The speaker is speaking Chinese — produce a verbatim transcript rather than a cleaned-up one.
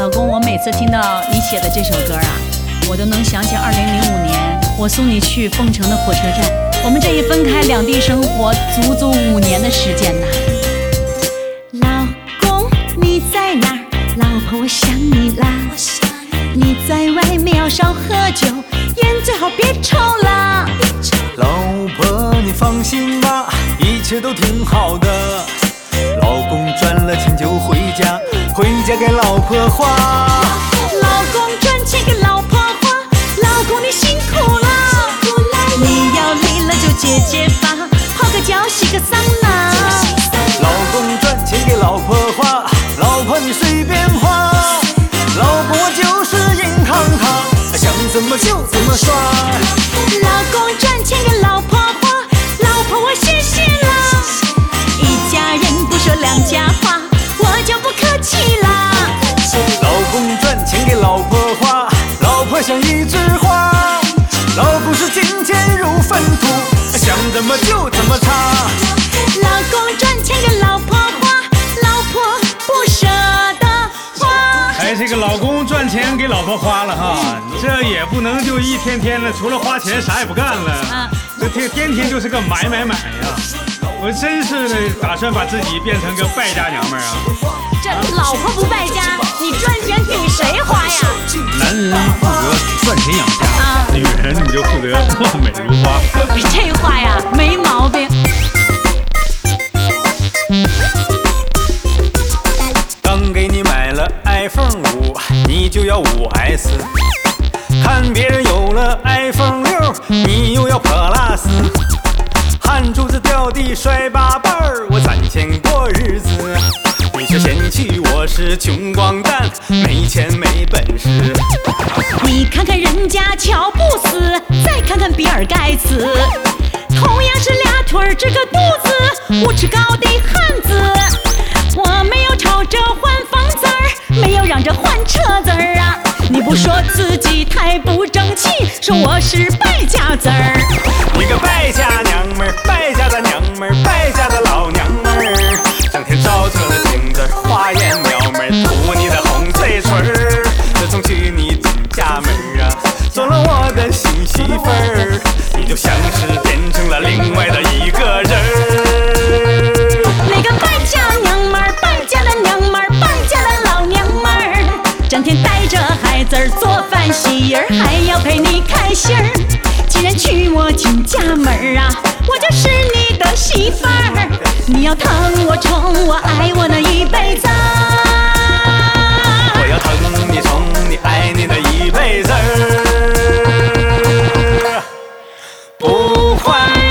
老公，我每次听到你写的这首歌啊，我都能想起二零零五年我送你去凤城的火车站，我们这一分开两地生活足足五年的时间呐。 老公你在哪儿？老婆我想你啦。你在外面要少喝酒，烟最好别抽啦。 老婆你放心吧，一切都挺好的。老公赚了钱就回家，回家给老婆花。 老公赚钱给老婆花，老公你辛苦了。你要累了就解解乏，泡个脚洗个桑拿。 老公赚钱给老婆花，老婆你随便花。老婆我就是银行卡，想怎么就怎么刷。 老公赚钱给老婆花，老婆我谢谢啦。一家人不说两家话，我就不客气啦。 老公赚钱给老婆花，老婆像一枝花。老公是金钱如粪土，想怎么就怎么擦。 老公赚钱给老婆花，老婆不舍得花。 哎，这个老公赚钱给老婆花了哈，这也不能就一天天的除了花钱啥也不干了， 啊， 这天天天就是个买买买呀！我真是的，打算把自己变成个败家娘们儿啊！ 这老婆不败家，你赚钱给谁花呀？ 男人负责赚钱养家， 啊女人你就负责貌美如花。 这话呀没毛病。 刚给你买了 iPhone 五，你就要五 S。看别人有了 iPhone 六，你又要 Plus。汗珠子掉地摔八瓣儿，我攒钱过日子。你却嫌弃我是穷光蛋，没钱没本事。 你看看人家乔布斯，再看看比尔盖茨，同样是俩腿儿这个肚子，五尺高的汉子。我没有吵着换房子儿，没有嚷着换车子儿啊。你不说自己太不争气，说我是败家子儿。 你个败家娘们儿，败家的娘们儿，败家的老娘们儿，整天照着的镜子，花言巧门，涂你的红嘴唇儿。自从娶你进家门啊，做了我的新媳妇儿，你就像是变成了另外的一个人儿。 那个败家娘们儿，败家的娘们儿，败家的老娘们儿，整天带着孩子儿做饭洗儿，还要陪你开心儿。既然娶我进家门儿啊，我就是你的媳妇儿。你要疼我、宠我、爱我那一辈子。 我要疼你、宠你、爱你的一辈子儿，不换。